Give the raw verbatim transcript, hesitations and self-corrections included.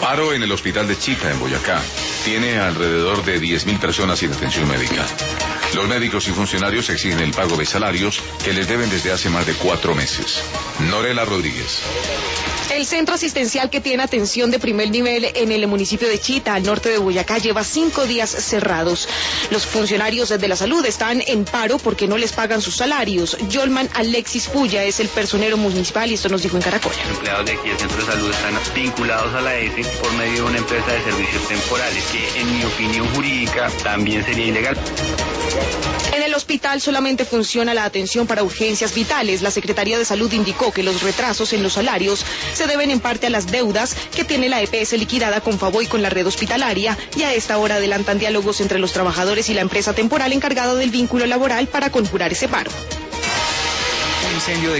Paro en el hospital de Chita, en Boyacá. Tiene alrededor de diez mil personas sin atención médica. Los médicos y funcionarios exigen el pago de salarios que les deben desde hace más de cuatro meses. Norela Rodríguez. El centro asistencial que tiene atención de primer nivel en el municipio de Chita, al norte de Boyacá, lleva cinco días cerrados. Los funcionarios de la salud están en paro porque no les pagan sus salarios. Yolman Alexis Puya es el personero municipal y esto nos dijo en Caracol. Los empleados de aquí del centro de salud están vinculados a la E S por medio de una empresa de servicios temporales, que en mi opinión jurídica también sería ilegal. En el hospital solamente funciona la atención para urgencias vitales. La Secretaría de Salud indicó que los retrasos en los salarios se deben en parte a las deudas que tiene la E P S liquidada con Favo y con la red hospitalaria, y a esta hora adelantan diálogos entre los trabajadores y la empresa temporal encargada del vínculo laboral para conjurar ese paro. Un incendio de